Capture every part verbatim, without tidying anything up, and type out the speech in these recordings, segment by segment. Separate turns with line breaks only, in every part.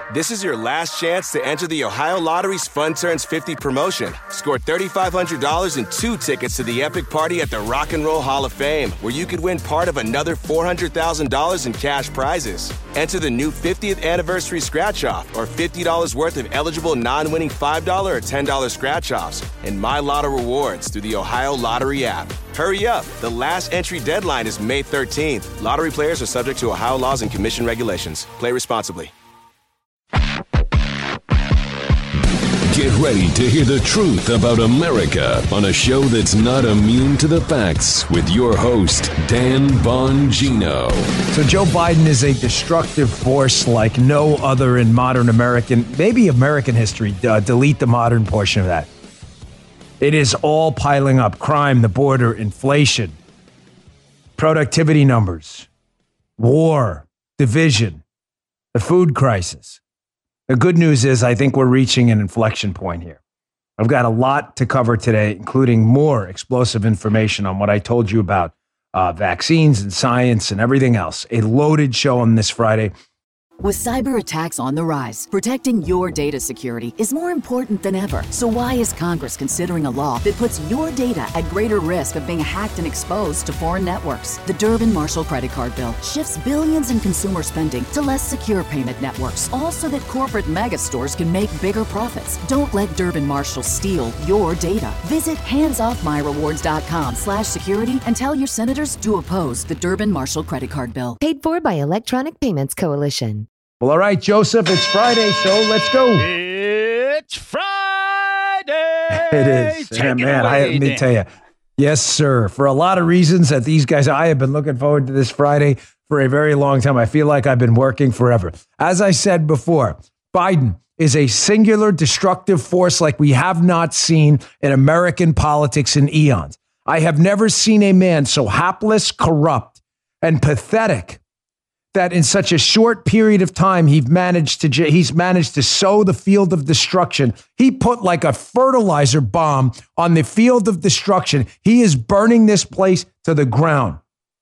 This is your last chance to enter the Ohio Lottery's Fun Turns fifty promotion. Score three thousand five hundred dollars and two tickets to the epic party at the Rock and Roll Hall of Fame, where you could win part of another four hundred thousand dollars in cash prizes. Enter the new fiftieth anniversary scratch-off or fifty dollars worth of eligible non-winning five dollars or ten dollars scratch-offs and My Lotto rewards through the Ohio Lottery app. Hurry up. The last entry deadline is May thirteenth. Lottery players are subject to Ohio laws and commission regulations. Play responsibly.
Get ready to hear the truth about America on a show that's not immune to the facts with your host, Dan Bongino.
So Joe Biden is a destructive force like no other in modern American, maybe American history. Uh, delete the modern portion of that. It is all piling up. Crime, the border, inflation, productivity numbers, war, division, the food crisis. The good news is I think we're reaching an inflection point here. I've got a lot to cover today, including more explosive information on what I told you about uh, vaccines and science and everything else. A loaded show on this Friday.
With cyber attacks on the rise, protecting your data security is more important than ever. So why is Congress considering a law that puts your data at greater risk of being hacked and exposed to foreign networks? The Durbin-Marshall credit card bill shifts billions in consumer spending to less secure payment networks, all so that corporate mega stores can make bigger profits. Don't let Durbin-Marshall steal your data. Visit handsoffmyrewards.com slash security and tell your senators to oppose the Durbin-Marshall credit card bill.
Paid for by Electronic Payments Coalition.
Well, all right, Joseph, it's Friday, so let's go.
It's Friday.
It is.
Take
And
it
man,
away,
I, let me
Dan.
tell you. Yes, sir. For a lot of reasons that these guys, I have been looking forward to this Friday for a very long time. I feel like I've been working forever. As I said before, Biden is a singular destructive force like we have not seen in American politics in eons. I have never seen a man so hapless, corrupt, and pathetic that in such a short period of time, he's managed to he's managed to sow the field of destruction. He put like a fertilizer bomb on the field of destruction. He is burning this place to the ground.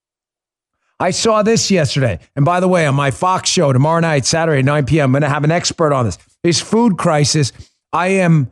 I saw this yesterday. And by the way, on my Fox show tomorrow night, Saturday, nine p.m., I'm going to have an expert on this. This food crisis, I am,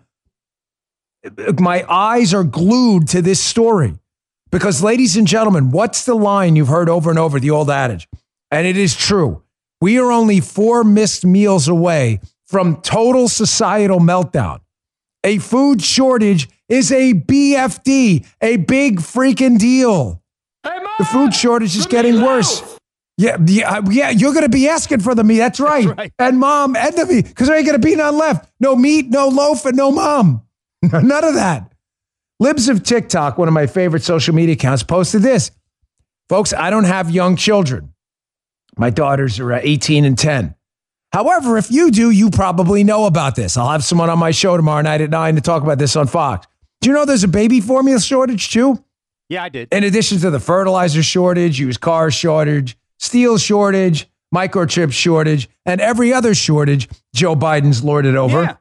my eyes are glued to this story. Because ladies and gentlemen, what's the line you've heard over and over, the old adage? And it is true. We are only four missed meals away from total societal meltdown. A food shortage is a B F D, a big freaking deal.
Hey, Mom,
the food shortage is
the
getting
meatloaf.
worse. Yeah, yeah, yeah, you're going to be asking for the meat. That's right.
That's right.
And mom, and the meat, because there ain't going to be none left. No meat, no loaf, and no mom. None of that. Libs of TikTok, one of my favorite social media accounts, posted this. Folks, I don't have young children. My daughters are eighteen and ten. However, if you do, you probably know about this. I'll have someone on my show tomorrow night at nine to talk about this on Fox. Do you know there's a baby formula shortage too?
Yeah, I did.
In addition to the fertilizer shortage, used car shortage, steel shortage, microchip shortage, and every other shortage Joe Biden's lorded over.
Yeah.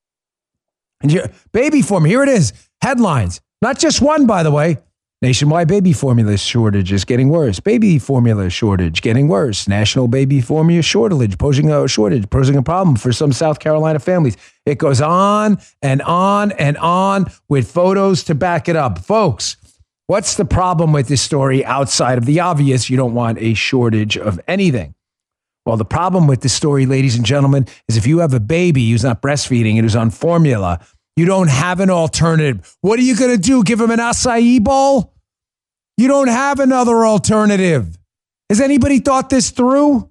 And you, baby formula, here it is. Headlines. Not just one, by the way. Nationwide baby formula shortage is getting worse. Baby formula shortage getting worse. National baby formula shortage posing a shortage, posing a problem for some South Carolina families. It goes on and on and on with photos to back it up. Folks, what's the problem with this story outside of the obvious? You don't want a shortage of anything. Well, the problem with this story, ladies and gentlemen, is if you have a baby who's not breastfeeding and who's on formula, you don't have an alternative. What are you going to do? Give him an acai bowl? You don't have another alternative. Has anybody thought this through?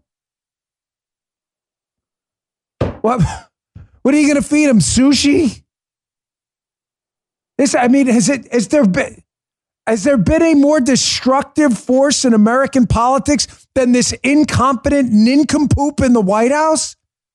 What? What are you going to feed him? Sushi? This, I mean, has it? Has there been? Has there been a more destructive force in American politics than this incompetent nincompoop in the White House?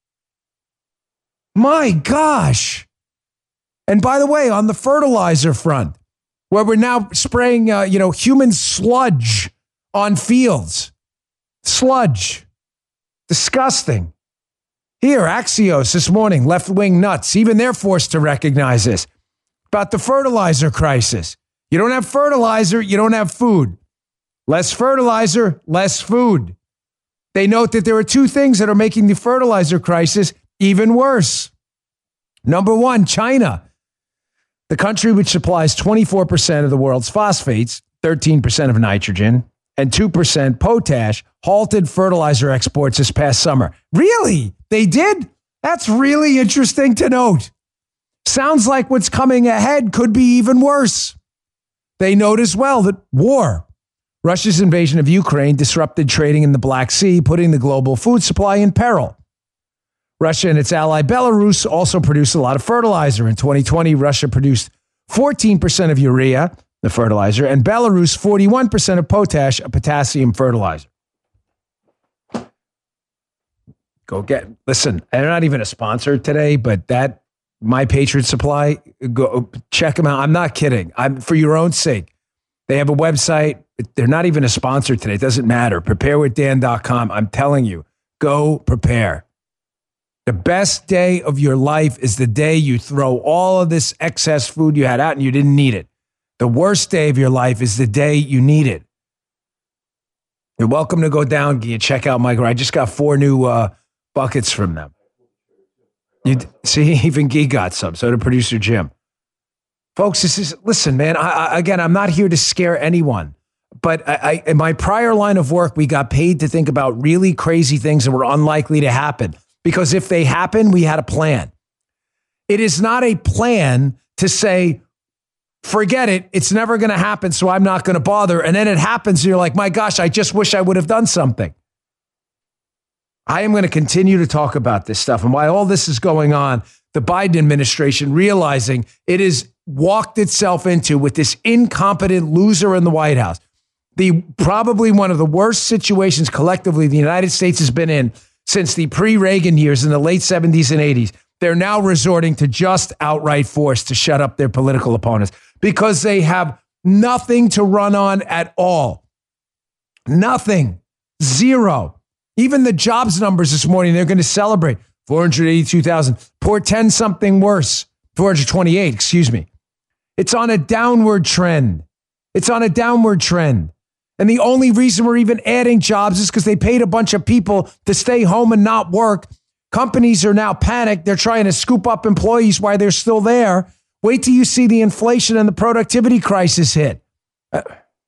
My gosh. And by the way, on the fertilizer front, where we're now spraying, uh, you know, human sludge on fields. Sludge. Disgusting. Here, Axios this morning, left-wing nuts, even they're forced to recognize this. About the fertilizer crisis. You don't have fertilizer, you don't have food. Less fertilizer, less food. They note that there are two things that are making the fertilizer crisis even worse. Number one, China. The country which supplies twenty-four percent of the world's phosphates, thirteen percent of nitrogen, and two percent potash, halted fertilizer exports this past summer. Really? They did? That's really interesting to note. Sounds like what's coming ahead could be even worse. They note as well that war, Russia's invasion of Ukraine, disrupted trading in the Black Sea, putting the global food supply in peril. Russia and its ally Belarus also produce a lot of fertilizer. In twenty twenty, Russia produced fourteen percent of urea, the fertilizer, and Belarus forty-one percent of potash, a potassium fertilizer. Go get, listen, they're not even a sponsor today, but that My Patriot Supply, go check them out. I'm not kidding. I'm for your own sake. They have a website. They're not even a sponsor today. It doesn't matter. prepare with dan dot com. I'm telling you, go prepare. The best day of your life is the day you throw all of this excess food you had out and you didn't need it. The worst day of your life is the day you need it. You're welcome to go down and check out my. I just got four new uh, buckets from them. You see, even Gee got some. So did producer Jim. Folks, this is, listen, man, I, I, again, I'm not here to scare anyone. But I, I, in my prior line of work, we got paid to think about really crazy things that were unlikely to happen. Because if they happen, we had a plan. It is not a plan to say, forget it, it's never going to happen, so I'm not going to bother. And then it happens, and you're like, my gosh, I just wish I would have done something. I am going to continue to talk about this stuff. And while all this is going on, the Biden administration realizing it has walked itself into with this incompetent loser in the White House, the probably one of the worst situations collectively the United States has been in since the pre-Reagan years in the late seventies and eighties. They're now resorting to just outright force to shut up their political opponents because they have nothing to run on at all. Nothing. Zero. Even the jobs numbers this morning, they're going to celebrate four hundred eighty-two thousand. Portend something worse. four hundred twenty-eight, excuse me. It's on a downward trend. It's on a downward trend. And the only reason we're even adding jobs is because they paid a bunch of people to stay home and not work. Companies are now panicked. They're trying to scoop up employees while they're still there. Wait till you see the inflation and the productivity crisis hit. Uh,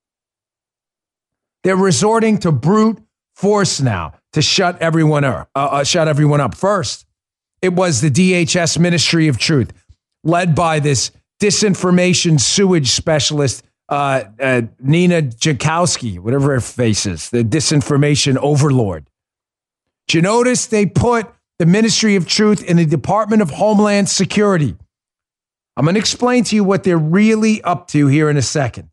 they're resorting to brute force now to shut everyone up. Uh, uh, shut everyone up. First, it was the D H S Ministry of Truth, led by this disinformation sewage specialist, uh, uh, Nina Jakowski, whatever her face is, the disinformation overlord. Did you notice they put the Ministry of Truth in the Department of Homeland Security? I'm going to explain to you what they're really up to here in a second.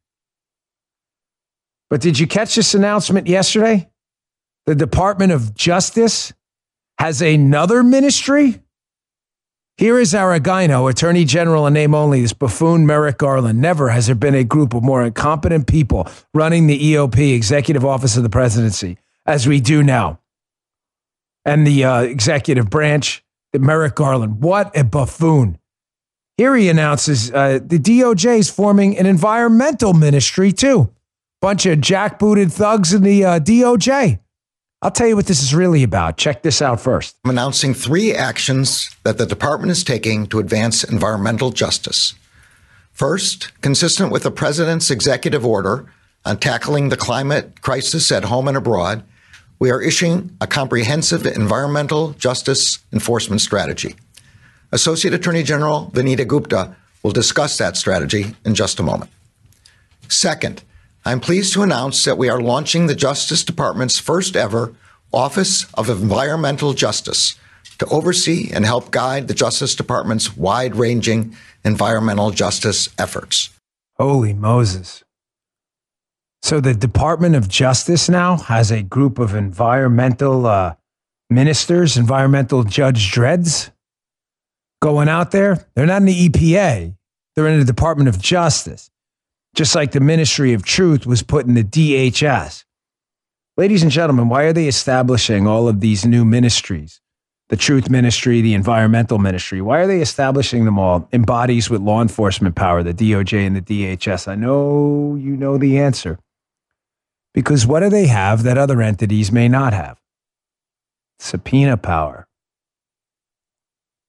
But did you catch this announcement yesterday? The Department of Justice has another ministry? Here is Aragino, Attorney General in name only, this buffoon Merrick Garland. Never has there been a group of more incompetent people running the E O P, Executive Office of the Presidency, as we do now. And the uh, executive branch, the Merrick Garland. What a buffoon. Here he announces uh, the D O J is forming an environmental ministry, too. Bunch of jackbooted thugs in the uh, D O J. I'll tell you what this is really about. Check this out first.
I'm announcing three actions that the department is taking to advance environmental justice. First, consistent with the president's executive order on tackling the climate crisis at home and abroad, we are issuing a comprehensive environmental justice enforcement strategy. Associate Attorney General Vanita Gupta will discuss that strategy in just a moment. Second, I'm pleased to announce that we are launching the Justice Department's first ever Office of Environmental Justice to oversee and help guide the Justice Department's wide-ranging environmental justice efforts.
Holy Moses. So the Department of Justice now has a group of environmental uh, ministers, environmental judge dreads going out there. They're not in the E P A. They're in the Department of Justice. Just like the Ministry of Truth was put in the D H S. Ladies and gentlemen, why are they establishing all of these new ministries? The Truth Ministry, the Environmental Ministry. Why are they establishing them all in bodies with law enforcement power, the D O J and the D H S? I know you know the answer. Because what do they have that other entities may not have? Subpoena power.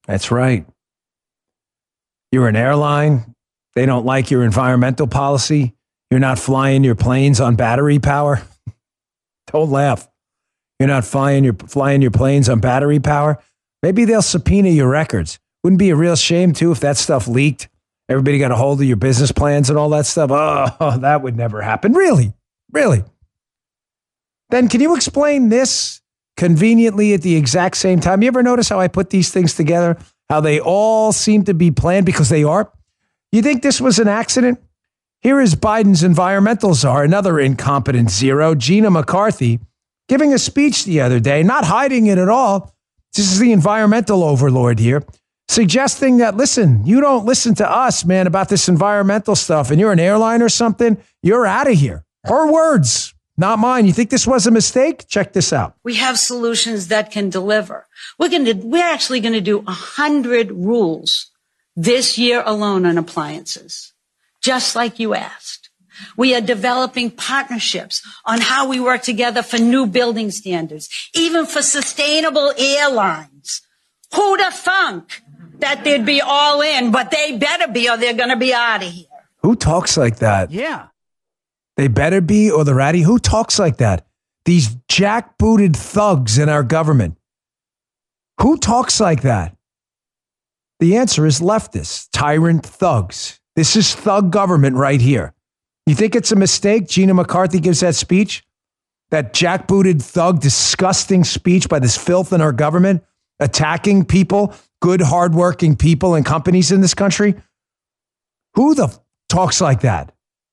That's right. You're an airline. They don't like your environmental policy. You're not flying your planes on battery power. Don't laugh. You're not flying your flying your planes on battery power. Maybe they'll subpoena your records. Wouldn't be a real shame too if that stuff leaked. Everybody got a hold of your business plans and all that stuff. Oh, that would never happen. Really? Really? Then can you explain this conveniently at the exact same time? You ever notice how I put these things together? How they all seem to be planned because they are? You think this was an accident? Here is Biden's environmental czar, another incompetent zero, Gina McCarthy, giving a speech the other day, not hiding it at all. This is the environmental overlord here, suggesting that, listen, you don't listen to us, man, about this environmental stuff, and you're an airline or something, you're out of here. Her words, not mine. You think this was a mistake? Check this out.
We have solutions that can deliver. We're going to, we're actually going to do a hundred rules this year alone on appliances, just like you asked. We are developing partnerships on how we work together for new building standards, even for sustainable airlines. Who'd have thunk that they'd be all in, but they better be or they're going to be out of here.
Who talks like that?
Yeah.
They better be or they're out of here. Who talks like that? These jackbooted thugs in our government. Who talks like that? The answer is leftists, tyrant thugs. This is thug government right here. You think it's a mistake Gina McCarthy gives that speech? That jackbooted thug, disgusting speech by this filth in our government, attacking people, good, hardworking people and companies in this country? Who the f- talks like that?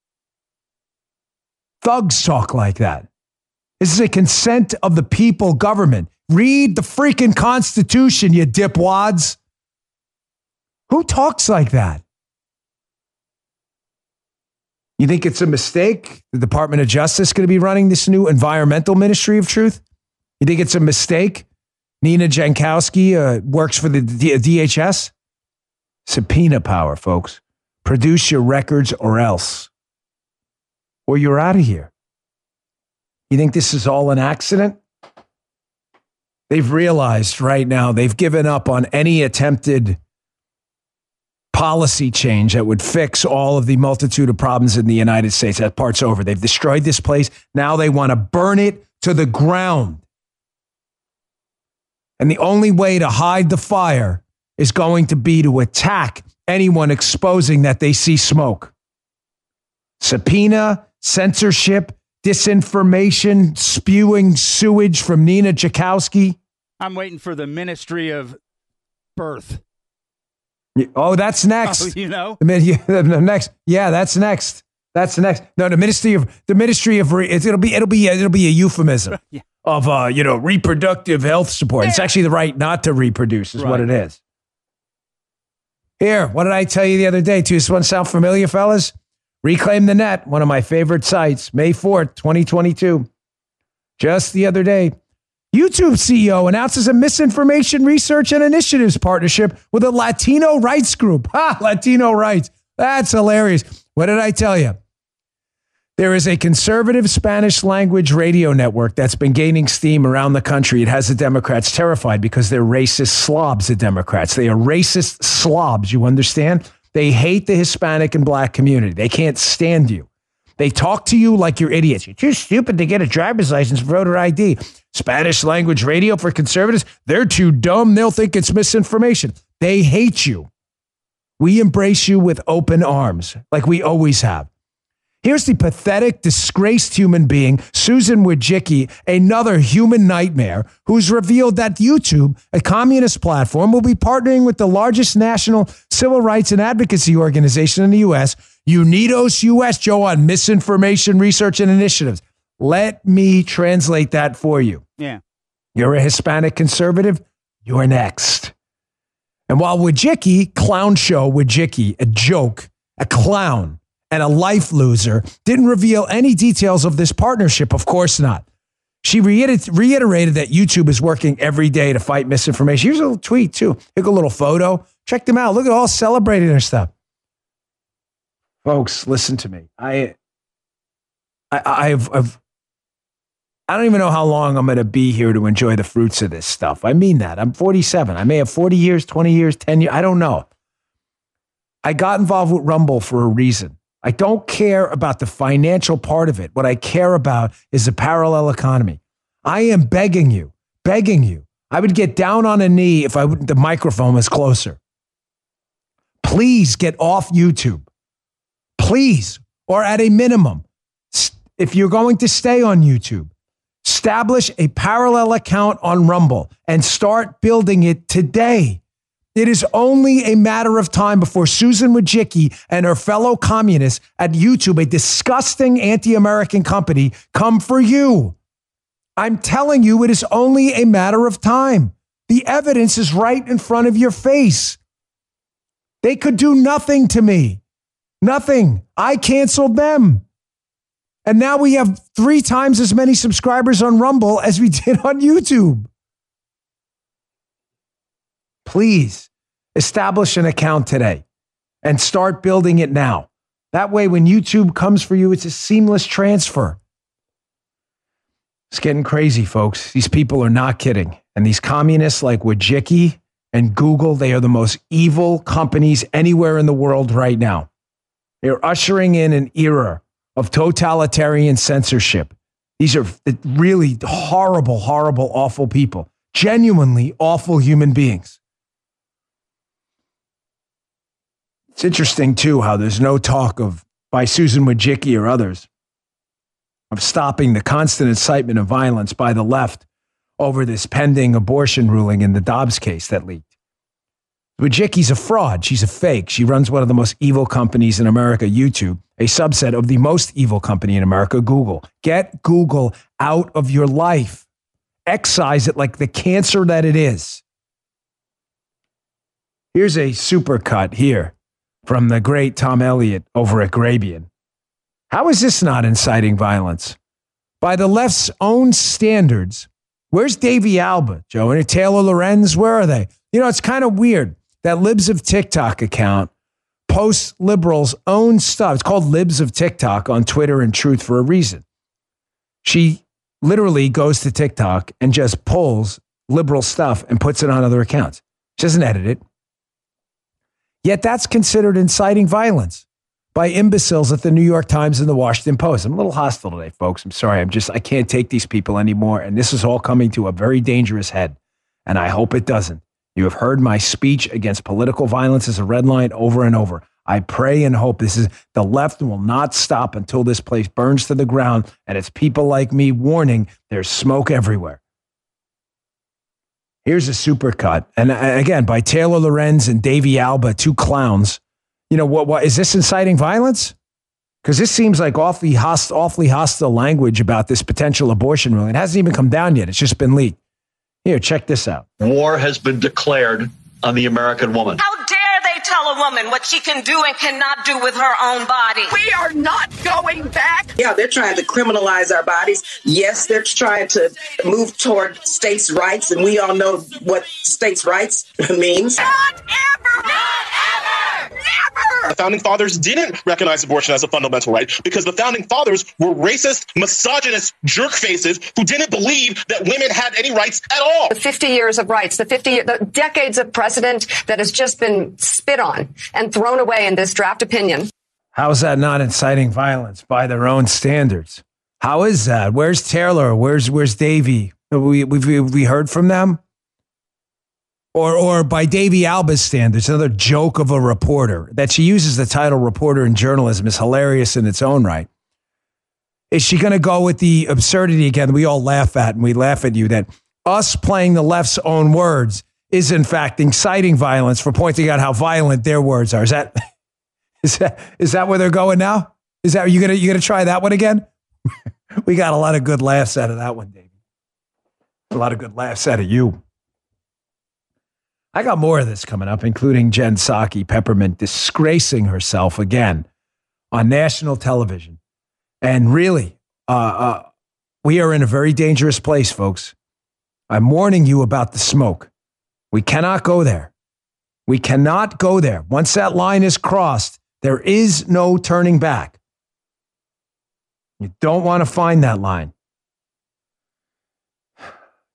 Thugs talk like that. This is a consent of the people government. Read the freaking Constitution, you dipwads. Who talks like that? You think it's a mistake? The Department of Justice going to be running this new environmental ministry of truth? You think it's a mistake? Nina Jankowski uh, works for the D- D H S? Subpoena power, folks. Produce your records or else. Or you're out of here. You think this is all an accident? They've realized right now they've given up on any attempted policy change that would fix all of the multitude of problems in the United States. That part's over. They've destroyed this place. Now they want to burn it to the ground. And the only way to hide the fire is going to be to attack anyone exposing that they see smoke. Subpoena, censorship, disinformation, spewing sewage from Nina Jankowski.
I'm waiting for the Ministry of Birth.
Oh, that's next.
Oh, you know,
the, the next. Yeah, that's next. That's next. No, the Ministry of the Ministry of it'll be it'll be it'll be a euphemism
yeah.
of uh you know reproductive health support. Yeah. It's actually the right not to reproduce is right. What it is. Here, what did I tell you the other day? Too, does this one sound familiar, fellas? Reclaim the Net, one of my favorite sites, May fourth, twenty twenty-two. Just the other day. YouTube C E O announces a misinformation research and initiatives partnership with a Latino rights group. Ha, Latino rights. That's hilarious. What did I tell you? There is a conservative Spanish language radio network that's been gaining steam around the country. It has the Democrats terrified because they're racist slobs, the Democrats. They are racist slobs, you understand? They hate the Hispanic and black community. They can't stand you. They talk to you like you're idiots. You're too stupid to get a driver's license, voter I D. Spanish language radio for conservatives, they're too dumb. They'll think it's misinformation. They hate you. We embrace you with open arms, like we always have. Here's the pathetic, disgraced human being, Susan Wojcicki, another human nightmare, who's revealed that YouTube, a communist platform, will be partnering with the largest national civil rights and advocacy organization in the U S, Unidos U S, Joe, on misinformation research and initiatives. Let me translate that for you.
Yeah.
You're a Hispanic conservative, you're next. And while Wojcicki, clown show Wojcicki, a joke, a clown, and a life loser, didn't reveal any details of this partnership. Of course not. She reiter- reiterated that YouTube is working every day to fight misinformation. Here's a little tweet, too. Here's a little photo. Check them out. Look at all celebrating their stuff. Folks, listen to me. I, I, I've, I've, I don't even know how long I'm going to be here to enjoy the fruits of this stuff. I mean that. I'm forty-seven. I may have forty years, twenty years, ten years. I don't know. I got involved with Rumble for a reason. I don't care about the financial part of it. What I care about is the parallel economy. I am begging you, begging you. I would get down on a knee if I would, the microphone was closer. Please get off YouTube. Please, or at a minimum, if you're going to stay on YouTube, establish a parallel account on Rumble and start building it today. It is only a matter of time before Susan Wojcicki and her fellow communists at YouTube, a disgusting anti-American company, come for you. I'm telling you, it is only a matter of time. The evidence is right in front of your face. They could do nothing to me. Nothing. I canceled them. And now we have three times as many subscribers on Rumble as we did on YouTube. Please establish an account today and start building it now. That way, when YouTube comes for you, it's a seamless transfer. It's getting crazy, folks. These people are not kidding. And these communists like Wojcicki and Google, they are the most evil companies anywhere in the world right now. They're ushering in an era of totalitarian censorship. These are really horrible, horrible, awful people. Genuinely awful human beings. It's interesting, too, how there's no talk of, by Susan Wojcicki or others, of stopping the constant incitement of violence by the left over this pending abortion ruling in the Dobbs case that leaked. Wojcicki's a fraud. She's a fake. She runs one of the most evil companies in America, YouTube, a subset of the most evil company in America, Google. Get Google out of your life. Excise it like the cancer that it is. Here's a supercut here from the great Tom Elliott over at Grabien. How is this not inciting violence? By the left's own standards, where's Davey Alba, Joe? And Taylor Lorenz, where are they? You know, it's kind of weird. That Libs of TikTok account posts liberals' own stuff. It's called Libs of TikTok on Twitter and Truth for a reason. She literally goes to TikTok and just pulls liberal stuff and puts it on other accounts. She doesn't edit it. Yet that's considered inciting violence by imbeciles at the New York Times and the Washington Post. I'm a little hostile today, folks. I'm sorry. I'm just, I can't take these people anymore. And this is all coming to a very dangerous head. And I hope it doesn't. You have heard my speech against political violence as a red line over and over. I pray and hope this is, the left will not stop until this place burns to the ground. And it's people like me warning there's smoke everywhere. Here's a supercut. And again, by Taylor Lorenz and Davey Alba, two clowns. You know, what, what is this inciting violence? Because this seems like awfully hostile, awfully hostile language about this potential abortion ruling. It hasn't even come down yet. It's just been leaked. Here, check this out.
War has been declared on the American woman.
How dare they tell a woman what she can do and cannot do with her own body?
We are not going back.
Yeah, they're trying to criminalize our bodies. Yes, they're trying to move toward states' rights, and we all know what states' rights means.
Not ever! Not ever! Never!
The Founding Fathers didn't recognize abortion as a fundamental right because the Founding Fathers were racist, misogynist jerk faces who didn't believe that women had any rights at all.
The fifty years of rights, the fifty, the decades of precedent that has just been spit on and thrown away in this draft opinion.
How is that not inciting violence by their own standards? How is that? Where's Taylor? Where's Where's Davey? We we we heard from them. Or or by Davey Alba's standards, another joke of a reporter. That she uses the title reporter in journalism is hilarious in its own right. Is she going to go with the absurdity again we all laugh at, and we laugh at you, that us playing the left's own words is in fact inciting violence for pointing out how violent their words are? Is that is that is that where they're going now? Is that, are you gonna you gonna try that one again? We got a lot of good laughs out of that one, Davey. A lot of good laughs out of you. I got more of this coming up, including Jen Psaki Peppermint disgracing herself again on national television. And really, uh, uh, we are in a very dangerous place, folks. I'm warning you about the smoke. We cannot go there. We cannot go there. Once that line is crossed, there is no turning back. You don't want to find that line.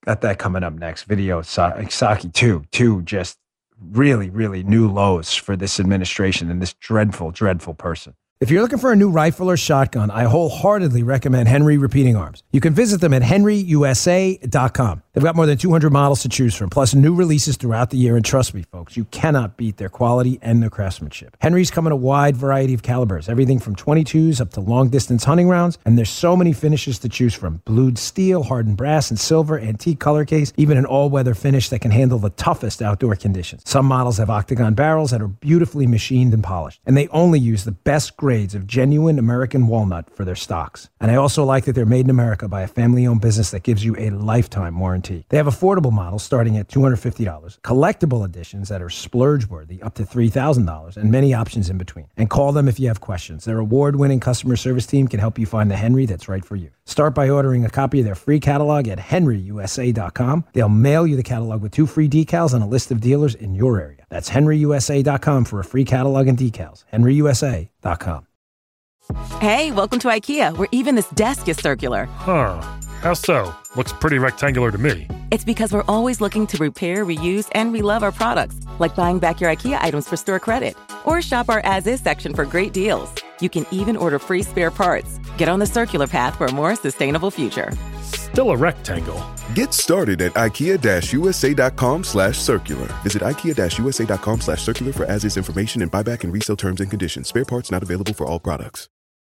Got that coming up next. Video Psaki two, two just really, really new lows for this administration and this dreadful, dreadful person. If you're looking for a new rifle or shotgun, I wholeheartedly recommend Henry Repeating Arms. You can visit them at henry u s a dot com. They've got more than two hundred models to choose from, plus new releases throughout the year. And trust me, folks, you cannot beat their quality and their craftsmanship. Henry's come in a wide variety of calibers, everything from twenty-twos up to long-distance hunting rounds. And there's so many finishes to choose from. Blued steel, hardened brass, and silver, antique color case, even an all-weather finish that can handle the toughest outdoor conditions. Some models have octagon barrels that are beautifully machined and polished. And they only use the best grades of genuine American walnut for their stocks. And I also like that they're made in America by a family-owned business that gives you a lifetime warranty. They have affordable models starting at two hundred fifty dollars, collectible editions that are splurge-worthy up to three thousand dollars, and many options in between. And call them if you have questions. Their award-winning customer service team can help you find the Henry that's right for you. Start by ordering a copy of their free catalog at henry u s a dot com. They'll mail you the catalog with two free decals and a list of dealers in your area. That's henry u s a dot com for a free catalog and decals. henry u s a dot com.
Hey, welcome to IKEA, where even this desk is circular.
Huh. How so? Looks pretty rectangular to me.
It's because we're always looking to repair, reuse, and relove our products, like buying back your IKEA items for store credit. Or shop our as-is section for great deals. You can even order free spare parts. Get on the circular path for a more sustainable future.
Still a rectangle.
Get started at ikea u s a dot com slash circular. Visit ikea u s a dot com slash circular for as-is information and buyback and resale terms and conditions. Spare parts not available for all products.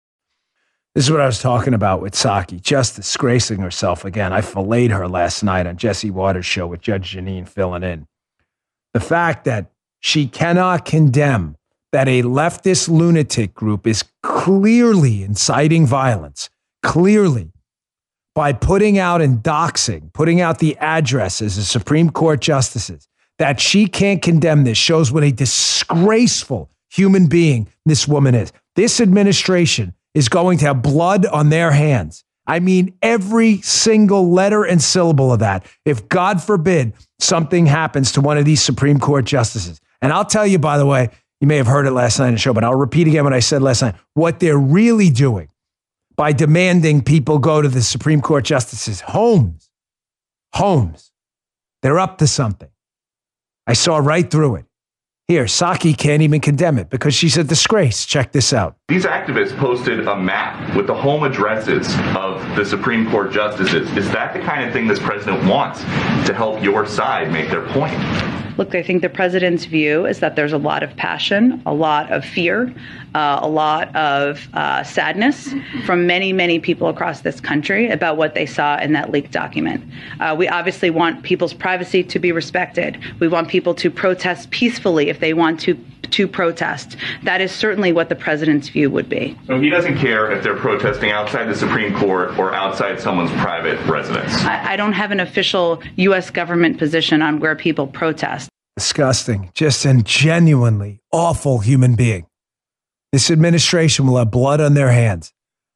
This is what I was talking about with Psaki, just disgracing herself again. I filleted her last night on Jesse Waters' show with Judge Jeanine filling in. The fact that she cannot condemn that a leftist lunatic group is clearly inciting violence, clearly, by putting out and doxing, putting out the addresses of Supreme Court justices, that she can't condemn this shows what a disgraceful human being this woman is. This administration is going to have blood on their hands. I mean, every single letter and syllable of that. If, God forbid, something happens to one of these Supreme Court justices. And I'll tell you, by the way, you may have heard it last night in the show, but I'll repeat again what I said last night. What they're really doing by demanding people go to the Supreme Court justices' homes, homes, they're up to something. I saw right through it. Here, Psaki can't even condemn it because she's a disgrace. Check this out.
These activists posted a map with the home addresses of the Supreme Court justices. Is that the kind of thing this president wants to help your side make their point?
Look, I think the president's view is that there's a lot of passion, a lot of fear, uh, a lot of uh, sadness from many, many people across this country about what they saw in that leaked document. Uh, we obviously want people's privacy to be respected. We want people to protest peacefully if they want to to protest. That is certainly what the president's view would be.
So he doesn't care if they're protesting outside the Supreme Court or outside someone's private residence.
I, I don't have an official U S government position on where people protest.
Disgusting. Just a genuinely awful human being. This administration will have blood on their hands.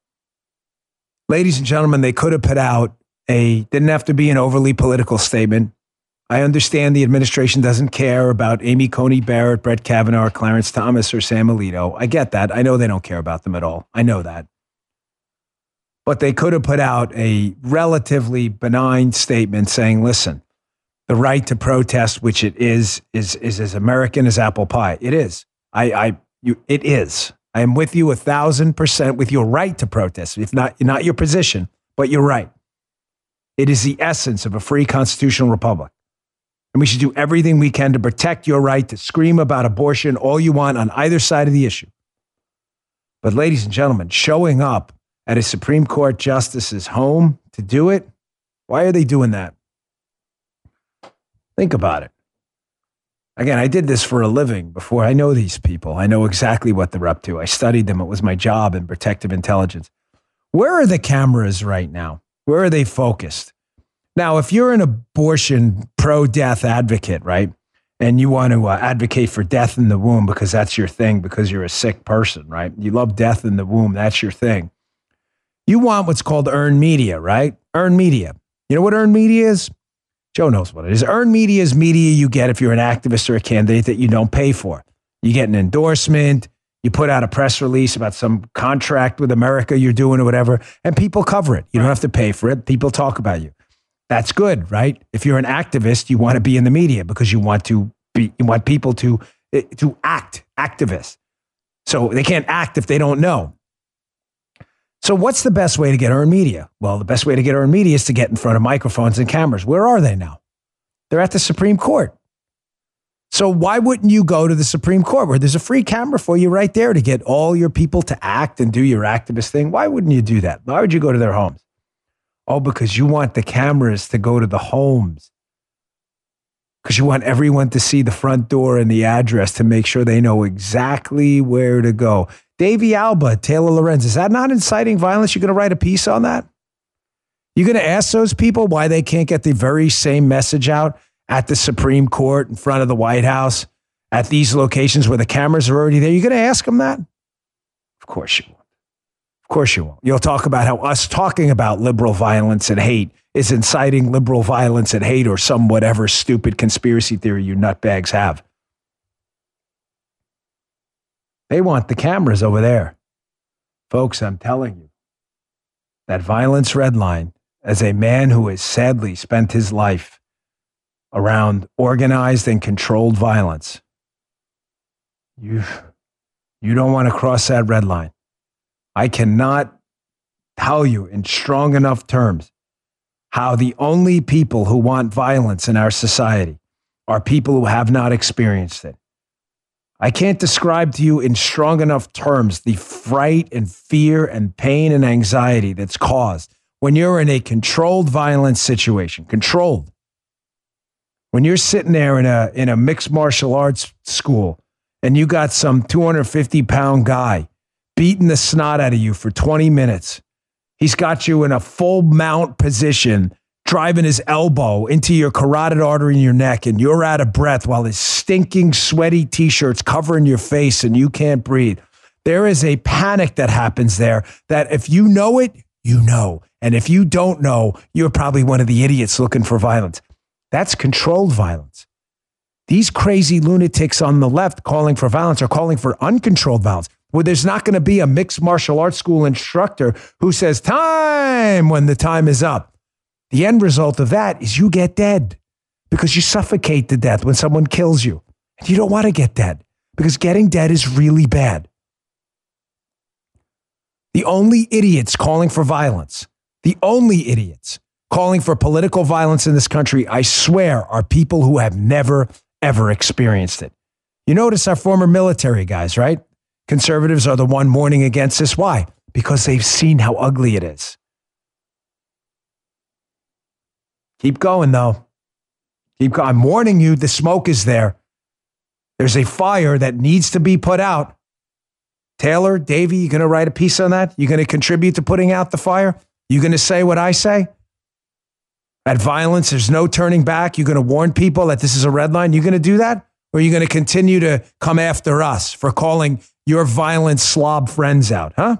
Ladies and gentlemen, they could have put out a, didn't have to be an overly political statement. I understand the administration doesn't care about Amy Coney Barrett, Brett Kavanaugh, or Clarence Thomas, or Sam Alito. I get that. I know they don't care about them at all. I know that. But they could have put out a relatively benign statement saying, listen, the right to protest, which it is, is, is as American as apple pie. It is. I, I, you, it is. I am with you a thousand percent with your right to protest. If not, not your position, but you're right. It is the essence of a free constitutional republic. And we should do everything we can to protect your right to scream about abortion all you want on either side of the issue. But ladies and gentlemen, showing up at a Supreme Court justice's home to do it, why are they doing that? Think about it. Again, I did this for a living before. I know these people. I know exactly what they're up to. I studied them. It was my job in protective intelligence. Where are the cameras right now? Where are they focused? Now, if you're an abortion pro-death advocate, right, and you want to uh, advocate for death in the womb because that's your thing, because you're a sick person, right? You love death in the womb. That's your thing. You want what's called earned media, right? Earned media. You know what earned media is? Joe knows what it is. Earned media is media you get if you're an activist or a candidate that you don't pay for. You get an endorsement. You put out a press release about some contract with America you're doing or whatever, and people cover it. You don't have to pay for it. People talk about you. That's good, right? If you're an activist, you want to be in the media because you want to be, you want people to, to act, activists. So they can't act if they don't know. So what's the best way to get earned media? Well, the best way to get earned media is to get in front of microphones and cameras. Where are they now? They're at the Supreme Court. So why wouldn't you go to the Supreme Court where there's a free camera for you right there to get all your people to act and do your activist thing? Why wouldn't you do that? Why would you go to their homes? Oh, because you want the cameras to go to the homes. Because you want everyone to see the front door and the address to make sure they know exactly where to go. Davey Alba, Taylor Lorenz, is that not inciting violence? You're going to write a piece on that? You're going to ask those people why they can't get the very same message out at the Supreme Court, in front of the White House, at these locations where the cameras are already there? You're going to ask them that? Of course you won't. Of course you won't. You'll talk about how us talking about liberal violence and hate is inciting liberal violence and hate or some whatever stupid conspiracy theory you nutbags have. They want the cameras over there. Folks, I'm telling you, that violence red line, as a man who has sadly spent his life around organized and controlled violence, you, you don't want to cross that red line. I cannot tell you in strong enough terms how the only people who want violence in our society are people who have not experienced it. I can't describe to you in strong enough terms the fright and fear and pain and anxiety that's caused when you're in a controlled violence situation. Controlled. When you're sitting there in a in a mixed martial arts school and you got some two hundred fifty pound guy beating the snot out of you for twenty minutes. He's got you in a full mount position, driving his elbow into your carotid artery in your neck, and you're out of breath while his stinking, sweaty t-shirt's covering your face and you can't breathe. There is a panic that happens there that if you know it, you know. And if you don't know, you're probably one of the idiots looking for violence. That's controlled violence. These crazy lunatics on the left calling for violence are calling for uncontrolled violence, where there's not going to be a mixed martial arts school instructor who says time when the time is up. The end result of that is you get dead because you suffocate to death when someone kills you. And you don't want to get dead because getting dead is really bad. The only idiots calling for violence, the only idiots calling for political violence in this country, I swear, are people who have never, ever experienced it. You notice our former military guys, right? Conservatives are the one mourning against this. Why? Because they've seen how ugly it is. Keep going, though. Keep going. I'm warning you, the smoke is there. There's a fire that needs to be put out. Taylor, Davey, you going to write a piece on that? You going to contribute to putting out the fire? You going to say what I say? At violence, there's no turning back. You're going to warn people that this is a red line. You going to do that? Or are you going to continue to come after us for calling your violent slob friends out, huh?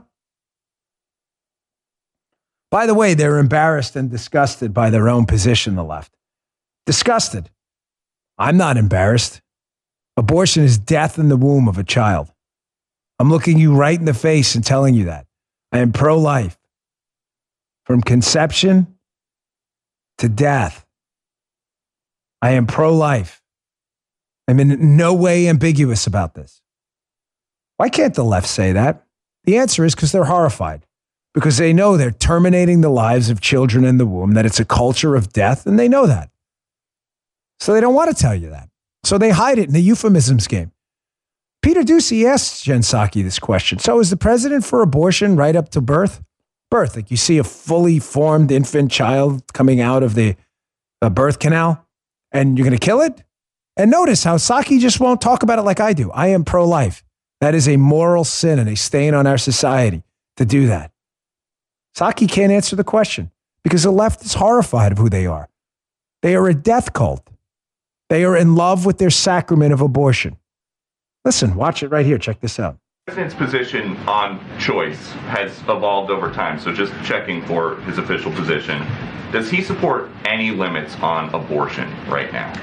By the way, they're embarrassed and disgusted by their own position, the left. Disgusted. I'm not embarrassed. Abortion is death in the womb of a child. I'm looking you right in the face and telling you that. I am pro-life. From conception to death. I am pro-life. I'm in no way ambiguous about this. Why can't the left say that? The answer is because they're horrified. Because they know they're terminating the lives of children in the womb, that it's a culture of death, and they know that. So they don't want to tell you that. So they hide it in the euphemisms game. Peter Doocy asked Jen Psaki this question. So is the president for abortion right up to birth? Birth, like you see a fully formed infant child coming out of the, the birth canal, and you're going to kill it? And notice how Psaki just won't talk about it like I do. I am pro-life. That is a moral sin and a stain on our society to do that. Psaki can't answer the question because the left is horrified of who they are. They are a death cult. They are in love with their sacrament of abortion. Listen, watch it right here. Check this out.
The president's position on choice has evolved over time, so just checking for his official position. Does he support any limits on abortion right now?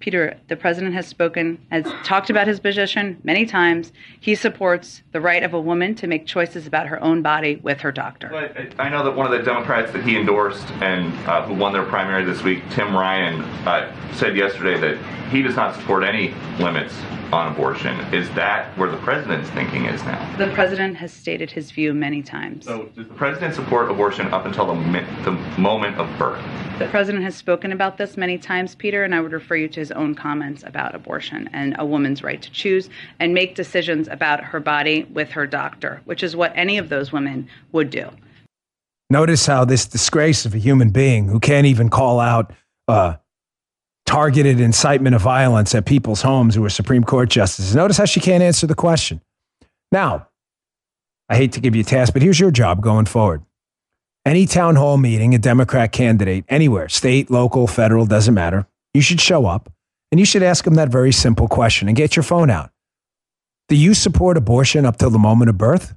Peter, the president has spoken, has talked about his position many times. He supports the right of a woman to make choices about her own body with her doctor.
But I know that one of the Democrats that he endorsed and uh, who won their primary this week, Tim Ryan, uh, said yesterday that he does not support any limits on abortion. Is that where the president's thinking is now?
The president has stated his view many times.
So does the president support abortion up until the, mi- the moment of birth?
The president has spoken about this many times, Peter, and I would refer you to his own comments about abortion and a woman's right to choose and make decisions about her body with her doctor, which is what any of those women would do.
Notice how this disgrace of a human being who can't even call out uh, targeted incitement of violence at people's homes who are Supreme Court justices. Notice how she can't answer the question. Now, I hate to give you a task, but here's your job going forward. Any town hall meeting, a Democrat candidate, anywhere, state, local, federal, doesn't matter, you should show up and you should ask them that very simple question and get your phone out. Do you support abortion up till the moment of birth?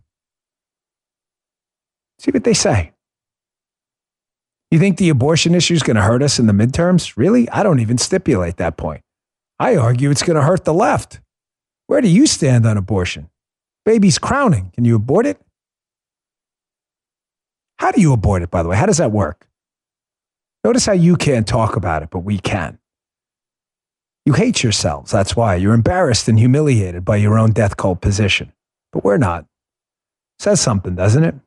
See what they say. You think the abortion issue is going to hurt us in the midterms? Really? I don't even stipulate that point. I argue it's going to hurt the left. Where do you stand on abortion? Baby's crowning. Can you abort it? How do you abort it, by the way? How does that work? Notice how you can't talk about it, but we can. You hate yourselves. That's why. You're embarrassed and humiliated by your own death cult position. But we're not. Says something, doesn't it?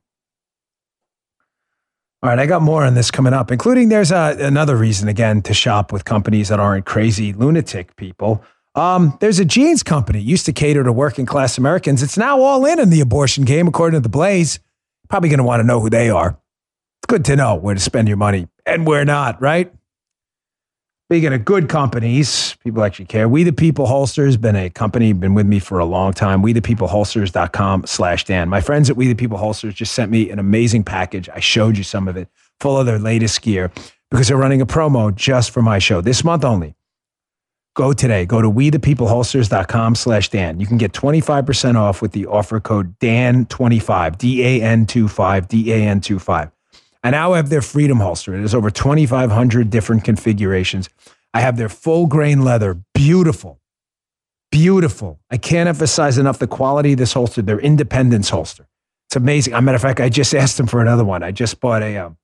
All right, I got more on this coming up, including there's a, another reason, again, to shop with companies that aren't crazy lunatic people. Um, there's a jeans company used to cater to working class Americans. It's now all in in the abortion game, according to the Blaze. Probably going to want to know who they are. It's good to know where to spend your money and where not, right? Speaking of good companies, people actually care. We the People Holsters, been a company, been with me for a long time. we the people holsters dot com slash Dan. My friends at We the People Holsters just sent me an amazing package. I showed you some of it, full of their latest gear, because they're running a promo just for my show, this month only. Go today. Go to we the people holsters dot com slash Dan. You can get twenty-five percent off with the offer code D A N twenty-five, D A N twenty-five, D A N twenty-five. I now have their Freedom Holster. There's over twenty-five hundred different configurations. I have their full grain leather. Beautiful. Beautiful. I can't emphasize enough the quality of this holster. Their Independence holster. It's amazing. As a matter of fact, I just asked them for another one. I just bought a um,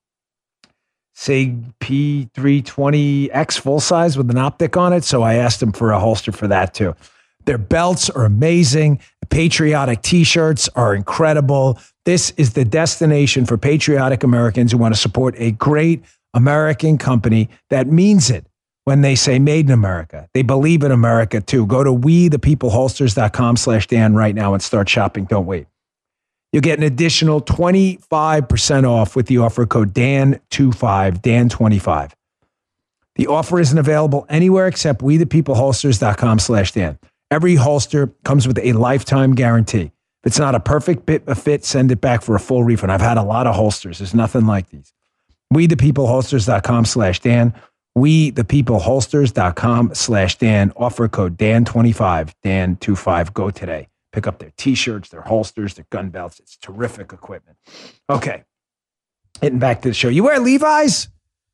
Sig P three twenty X full size with an optic on it. So I asked them for a holster for that too. Their belts are amazing. The patriotic t-shirts are incredible. This is the destination for patriotic Americans who want to support a great American company that means it when they say made in America. They believe in America too. Go to we the people holsters dot com slash Dan right now and start shopping. Don't wait. You'll get an additional twenty-five percent off with the offer code D A N twenty-five, D A N twenty-five. The offer isn't available anywhere except we the people holsters dot com slash Dan. Every holster comes with a lifetime guarantee. If it's not a perfect bit of fit, send it back for a full refund. I've had a lot of holsters. There's nothing like these. we the people holsters dot com slash Dan. we the people holsters dot com slash Dan. Offer code D A N twenty-five, D A N twenty-five. Go today. Pick up their t-shirts, their holsters, their gun belts. It's terrific equipment. Okay. Hitting back to the show. You wear Levi's?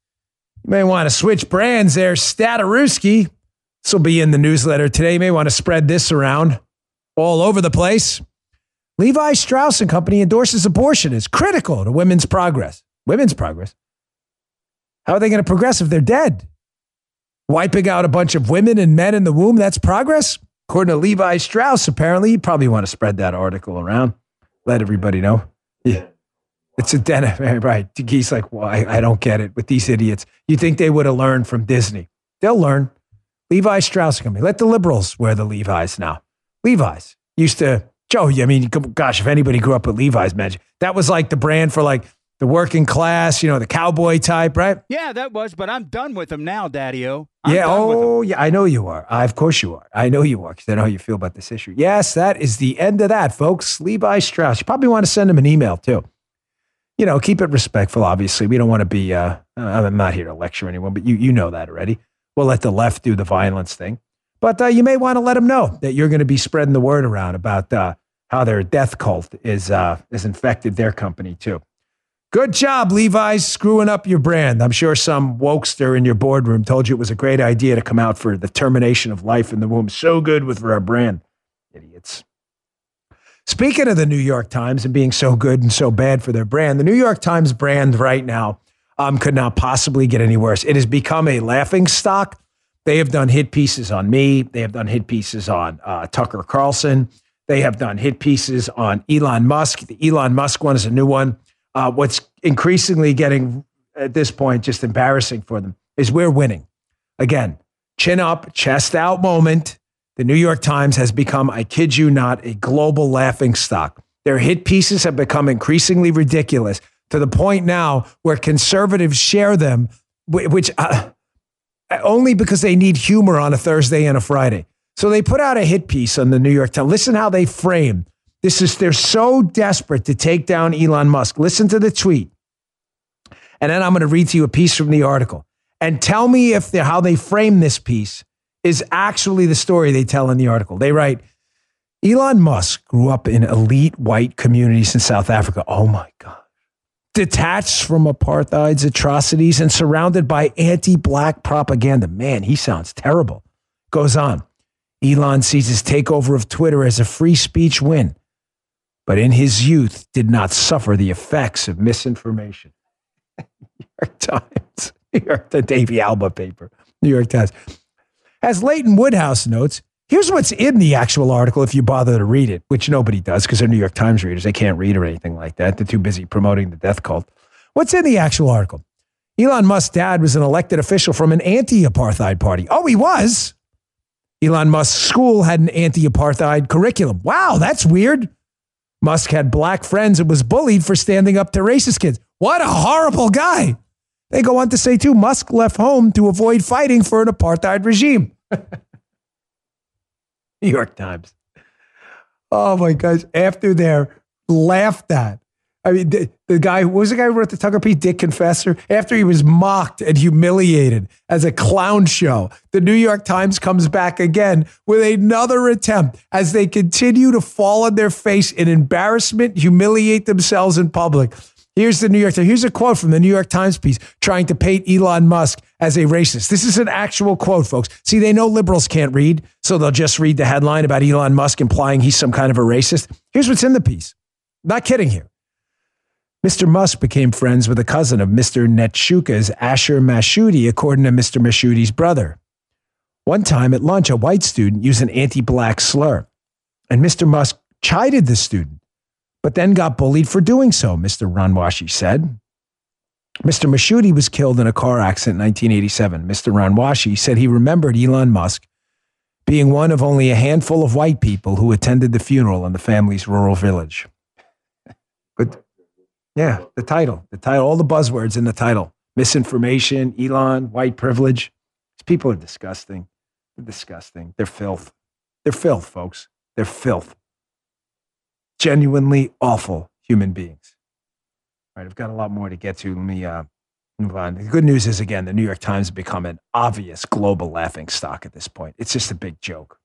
You may want to switch brands there. Stataruski. This will be in the newsletter today. You may want to spread this around all over the place. Levi Strauss and Company endorses abortion as critical to women's progress. Women's progress? How are they going to progress if they're dead? Wiping out a bunch of women and men in the womb, that's progress? According to Levi Strauss, apparently. You probably want to spread that article around. Let everybody know. Yeah. It's a den, right? He's like, well, I, I don't get it with these idiots. You think they would have learned from Disney. They'll learn. Levi Strauss Company. Let the liberals wear the Levi's now. Levi's used to, Joe, I mean, gosh, if anybody grew up with Levi's, man, that was like the brand for like the working class, you know, the cowboy type, right?
Yeah, that was, but I'm done with them now, Daddy-O. I'm
yeah,
done with
oh,
them.
yeah, I know you are. I, of course you are. I know you are because I know how you feel about this issue. Yes, that is the end of that, folks. Levi Strauss. You probably want to send him an email, too. You know, keep it respectful, obviously. We don't want to be, uh, I'm not here to lecture anyone, but you you know that already. We'll let the left do the violence thing. But uh, you may want to let them know that you're going to be spreading the word around about uh, how their death cult is uh, is infected their company, too. Good job, Levi's, screwing up your brand. I'm sure some wokester in your boardroom told you it was a great idea to come out for the termination of life in the womb. So good with our brand. Idiots. Speaking of the New York Times and being so good and so bad for their brand, the New York Times brand right now um, could not possibly get any worse. It has become a laughing stock. They have done hit pieces on me. They have done hit pieces on uh, Tucker Carlson. They have done hit pieces on Elon Musk. The Elon Musk one is a new one. Uh, what's increasingly getting, at this point, just embarrassing for them is we're winning. Again, chin up, chest out moment. The New York Times has become, I kid you not, a global laughing stock. Their hit pieces have become increasingly ridiculous to the point now where conservatives share them, which uh, only because they need humor on a Thursday and a Friday. So they put out a hit piece on the New York Times. Listen how they frame. This is, they're so desperate to take down Elon Musk. Listen to the tweet. And then I'm going to read to you a piece from the article. And tell me if the, how they frame this piece is actually the story they tell in the article. They write, Elon Musk grew up in elite white communities in South Africa. Oh my God. Detached from apartheid's atrocities and surrounded by anti-black propaganda. Man, he sounds terrible. Goes on. Elon sees his takeover of Twitter as a free speech win, but in his youth did not suffer the effects of misinformation. New York Times, New York, the Davy Alba paper, New York Times. As Leighton Woodhouse notes, here's what's in the actual article if you bother to read it, which nobody does because they're New York Times readers. They can't read or anything like that. They're too busy promoting the death cult. What's in the actual article? Elon Musk's dad was an elected official from an anti-apartheid party. Oh, he was? Elon Musk's school had an anti-apartheid curriculum. Wow, that's weird. Musk had black friends and was bullied for standing up to racist kids. What a horrible guy. They go on to say, too, Musk left home to avoid fighting for an apartheid regime. New York Times. Oh, my gosh. After they're laughed at. I mean, the, the guy, what was the guy who wrote the Tucker piece, Dick Confessor? After he was mocked and humiliated as a clown show, the New York Times comes back again with another attempt as they continue to fall on their face in embarrassment, humiliate themselves in public. Here's the New York Times. Here's a quote from the New York Times piece trying to paint Elon Musk as a racist. This is an actual quote, folks. See, they know liberals can't read, so they'll just read the headline about Elon Musk implying he's some kind of a racist. Here's what's in the piece. Not kidding here. Mister Musk became friends with a cousin of Mister Netshuka's, Asher Mashoudi, according to Mister Mashoudi's brother. One time at lunch, a white student used an anti-black slur, and Mister Musk chided the student, but then got bullied for doing so, Mister Ranwashi said. Mister Mashoudi was killed in a car accident in nineteen eighty-seven. Mister Ranwashi said he remembered Elon Musk being one of only a handful of white people who attended the funeral in the family's rural village. But yeah, the title, the title, all the buzzwords in the title. Misinformation, Elon, white privilege. These people are disgusting. They're disgusting. They're filth. They're filth, folks. They're filth. Genuinely awful human beings. All right, I've got a lot more to get to. Let me uh, move on. The good news is, again, the New York Times has become an obvious global laughing stock at this point. It's just a big joke.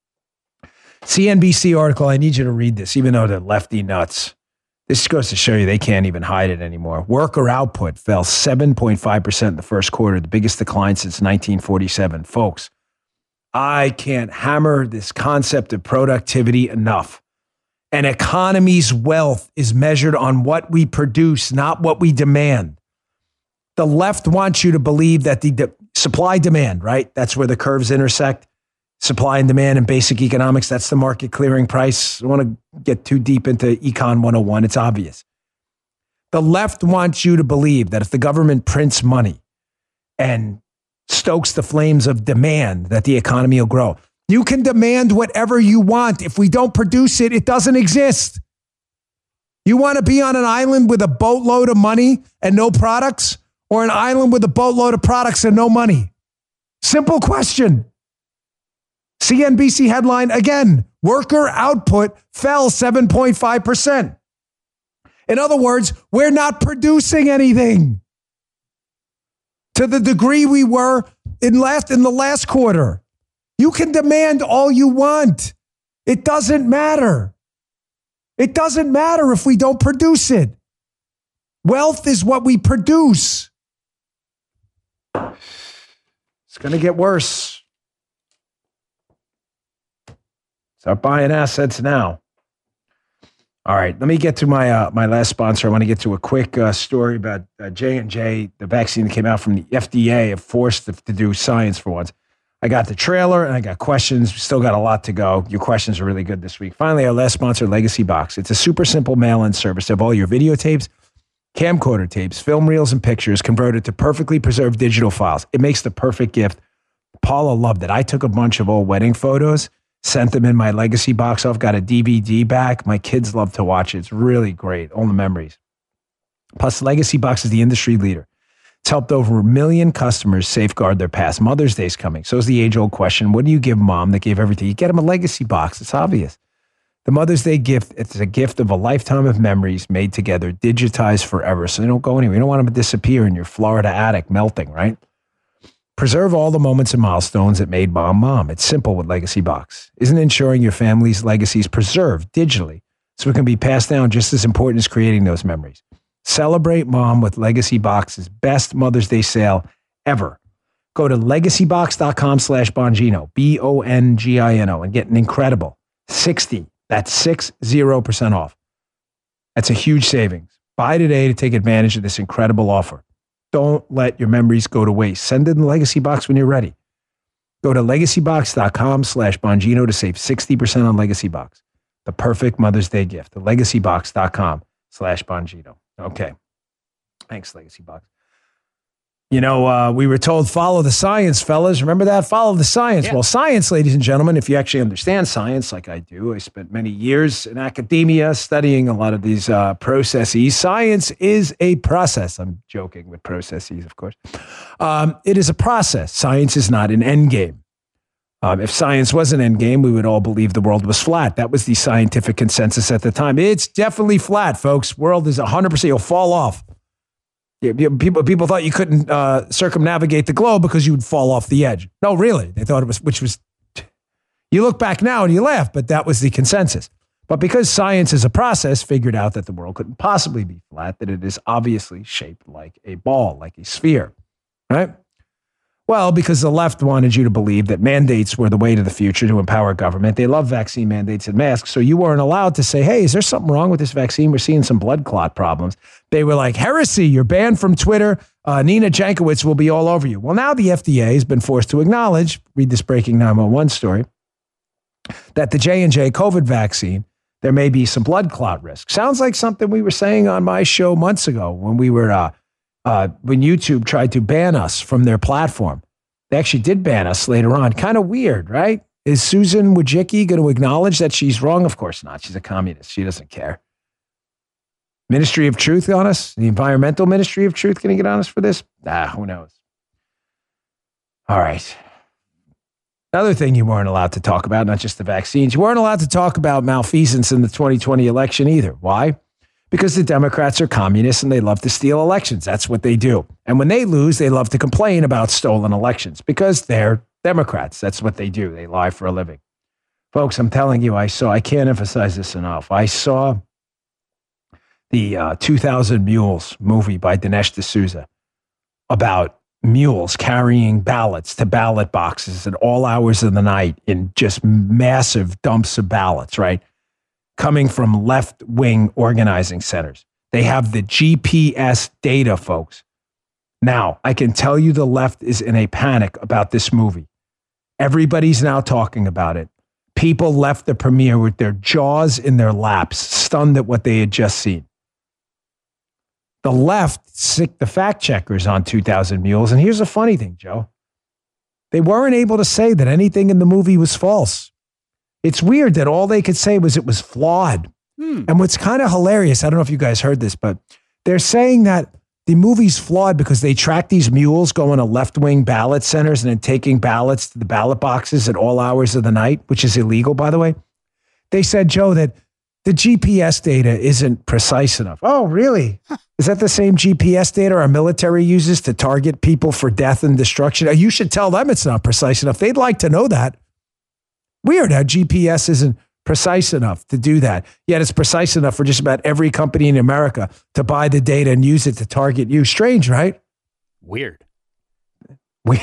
C N B C article, I need you to read this, even though they're lefty nuts. This goes to show you they can't even hide it anymore. Worker output fell seven point five percent in the first quarter, the biggest decline since nineteen forty-seven. Folks, I can't hammer this concept of productivity enough. An economy's wealth is measured on what we produce, not what we demand. The left wants you to believe that the de- supply demand, right? That's where the curves intersect. Supply and demand in basic economics, that's the market clearing price. I don't want to get too deep into Econ one oh one. It's obvious. The left wants you to believe that if the government prints money and stokes the flames of demand, that the economy will grow. You can demand whatever you want. If we don't produce it, it doesn't exist. You want to be on an island with a boatload of money and no products, or an island with a boatload of products and no money? Simple question. C N B C headline again, worker output fell seven point five percent. In other words, we're not producing anything to the degree we were in last in the last quarter. You can demand all you want. It doesn't matter. It doesn't matter if we don't produce it. Wealth is what we produce. It's going to get worse. Start buying assets now. All right, let me get to my uh, my last sponsor. I want to get to a quick uh, story about uh, J and J, the vaccine that came out from the F D A, have forced to, to do science for once. I got the trailer and I got questions. We still got a lot to go. Your questions are really good this week. Finally, our last sponsor, Legacy Box. It's a super simple mail-in service of all your videotapes, camcorder tapes, film reels, and pictures converted to perfectly preserved digital files. It makes the perfect gift. Paula loved it. I took a bunch of old wedding photos, sent them in my Legacy Box. I've got a D V D back. My kids love to watch it. It's really great. All the memories. Plus, Legacy Box is the industry leader. It's helped over a million customers safeguard their past. Mother's Day's coming. So is the age-old question, what do you give mom that gave everything? You get them a Legacy Box. It's obvious. The Mother's Day gift, it's a gift of a lifetime of memories made together, digitized forever. So they don't go anywhere. You don't want them to disappear in your Florida attic melting, right? Preserve all the moments and milestones that made mom mom. It's simple with Legacy Box. Isn't ensuring your family's legacies preserved digitally so it can be passed down just as important as creating those memories? Celebrate mom with Legacy Box's best Mother's Day sale ever. Go to legacybox.com slash Bongino, B O N G I N O, and get an incredible sixty, that's six zero percent off. That's a huge savings. Buy today to take advantage of this incredible offer. Don't let your memories go to waste. Send in the Legacy Box when you're ready. Go to legacybox.com slash Bongino to save sixty percent on Legacy Box. The perfect Mother's Day gift. The legacybox.com slash Bongino. Okay. Thanks, Legacy Box. You know, uh, we were told follow the science, fellas. Remember that? Follow the science. Yeah. Well, science, ladies and gentlemen, if you actually understand science like I do, I spent many years in academia studying a lot of these uh, processes. Science is a process. I'm joking with processes, of course. Um, it is a process. Science is not an end game. Um, if science was an end game, we would all believe the world was flat. That was the scientific consensus at the time. It's definitely flat, folks. World is one hundred percent. You'll fall off. People, people thought you couldn't uh, circumnavigate the globe because you would fall off the edge. No, really. They thought it was, which was, you look back now and you laugh, but that was the consensus. But because science is a process, figured out that the world couldn't possibly be flat, that it is obviously shaped like a ball, like a sphere, right? Well, because the left wanted you to believe that mandates were the way to the future to empower government. They love vaccine mandates and masks. So you weren't allowed to say, hey, is there something wrong with this vaccine? We're seeing some blood clot problems. They were like, heresy, you're banned from Twitter. Uh, Nina Jankowicz will be all over you. Well, now the F D A has been forced to acknowledge, read this breaking nine one one story, that the J and J COVID vaccine, there may be some blood clot risk. Sounds like something we were saying on my show months ago when we were, uh, uh, when YouTube tried to ban us from their platform. They actually did ban us later on. Kind of weird, right? Is Susan Wojcicki going to acknowledge that she's wrong? Of course not. She's a communist. She doesn't care. Ministry of Truth on us? The Environmental Ministry of Truth going to get on us for this? Ah, who knows? All right. Another thing you weren't allowed to talk about, not just the vaccines, you weren't allowed to talk about malfeasance in the twenty twenty election either. Why? Because the Democrats are communists and they love to steal elections. That's what they do. And when they lose, they love to complain about stolen elections because they're Democrats. That's what they do. They lie for a living. Folks, I'm telling you, I saw, I can't emphasize this enough. I saw the uh, two thousand Mules movie by Dinesh D'Souza about mules carrying ballots to ballot boxes at all hours of the night in just massive dumps of ballots, right? Coming from left-wing organizing centers. They have the G P S data, folks. Now, I can tell you the left is in a panic about this movie. Everybody's now talking about it. People left the premiere with their jaws in their laps, stunned at what they had just seen. The left sicked the fact checkers on two thousand Mules. And here's the funny thing, Joe. They weren't able to say that anything in the movie was false. It's weird that all they could say was it was flawed. Hmm. And what's kind of hilarious, I don't know if you guys heard this, but they're saying that the movie's flawed because they track these mules going to left-wing ballot centers and then taking ballots to the ballot boxes at all hours of the night, which is illegal, by the way. They said, Joe, that the G P S data isn't precise enough. Oh, really? Is that the same G P S data our military uses to target people for death and destruction? You should tell them it's not precise enough. They'd like to know that. Weird how G P S isn't precise enough to do that. Yet it's precise enough for just about every company in America to buy the data and use it to target you. Strange, right?
Weird.
We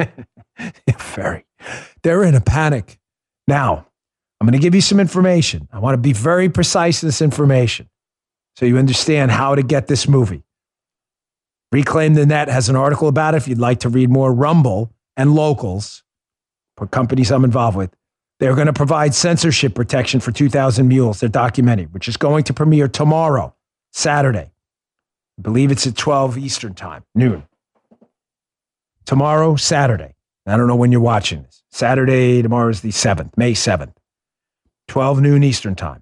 very. They're in a panic. Now, I'm going to give you some information. I want to be very precise in this information so you understand how to get this movie. Reclaim the Net has an article about it if you'd like to read more. Rumble and Locals, for companies I'm involved with, they're going to provide censorship protection for two thousand Mules, their documentary, which is going to premiere tomorrow, Saturday. I believe it's at twelve Eastern time, noon. Tomorrow, Saturday. I don't know when you're watching this. Saturday, tomorrow is the seventh, May seventh, twelve noon Eastern time.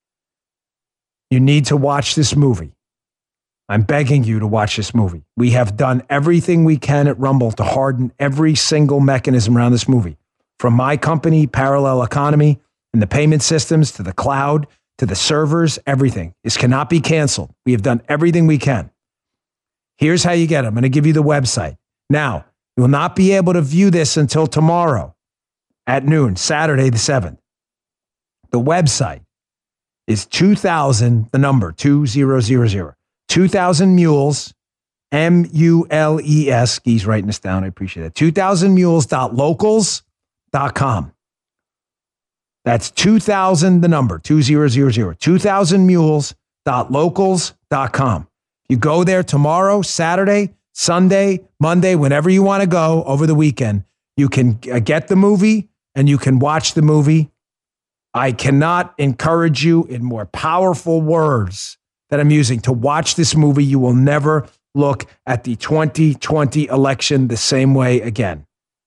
You need to watch this movie. I'm begging you to watch this movie. We have done everything we can at Rumble to harden every single mechanism around this movie. From my company, Parallel Economy, and the payment systems to the cloud, to the servers, everything. This cannot be canceled. We have done everything we can. Here's how you get it. I'm going to give you the website. Now, you will not be able to view this until tomorrow at noon, Saturday the seventh. The website is two thousand, the number, two thousand, two thousand Mules, M U L E S. He's writing this down. I appreciate that. two thousand mules dot locals dot com. That's two thousand, the number, two thousand, two thousand mules dot locals dot com. You go there tomorrow, Saturday, Sunday, Monday, whenever you want to go over the weekend, you can get the movie and you can watch the movie. I cannot encourage you in more powerful words that I'm using to watch this movie. You will never look at the twenty twenty election the same way again.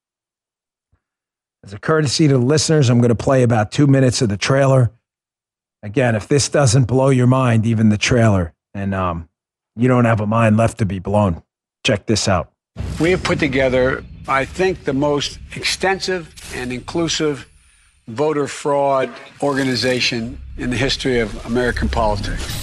As a courtesy to the listeners, I'm going to play about two minutes of the trailer. Again, if this doesn't blow your mind, even the trailer, and um, you don't have a mind left to be blown, check this out.
We have put together, I think, the most extensive and inclusive voter fraud organization in the history of American politics.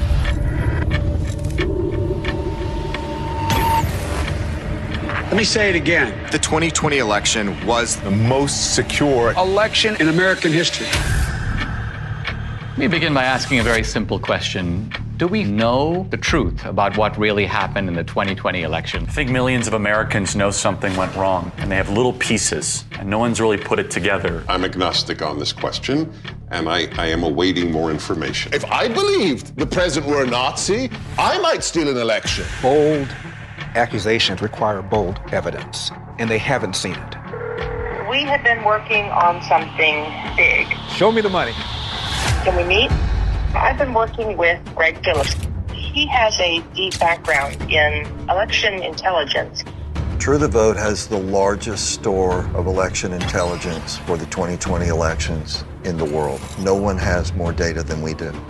Let me say it again.
The twenty twenty election was the most secure
election in American history.
Let me begin by asking a very simple question. Do we know the truth about what really happened in the twenty twenty election?
I think millions of Americans know something went wrong, and they have little pieces, and no one's really put it together.
I'm agnostic on this question, and I, I am awaiting more information.
If I believed the president were a Nazi, I might steal an election.
Bold accusations require bold evidence, and they haven't seen it.
We have been working on something big.
Show me the money.
Can we meet? I've been working with Greg Phillips. He has a deep background in election intelligence.
True the Vote has the largest store of election intelligence for the twenty twenty elections in the world. No one has more data than we do.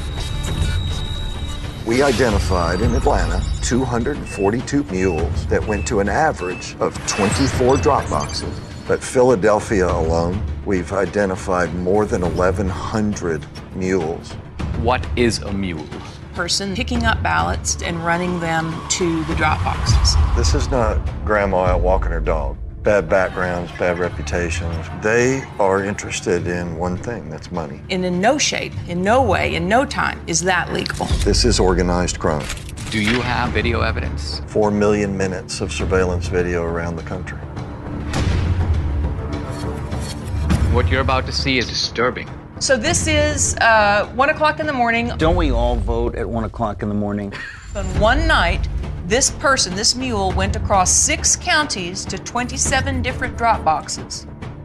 We identified in Atlanta two hundred forty-two mules that went to an average of twenty-four drop boxes. But Philadelphia alone, we've identified more than eleven hundred mules.
What is a mule?
Person picking up ballots and running them to the drop boxes.
This is not grandma out walking her dog. Bad backgrounds, bad reputations. They are interested in one thing, that's money.
And in no shape, in no way, in no time is that legal.
This is organized crime.
Do you have video evidence?
Four million minutes of surveillance video around the country.
What you're about to see is disturbing.
So this is uh, one o'clock in the morning.
Don't we all vote at one o'clock in the morning?
On one night, this person, this mule, went across six counties to twenty-seven different drop boxes.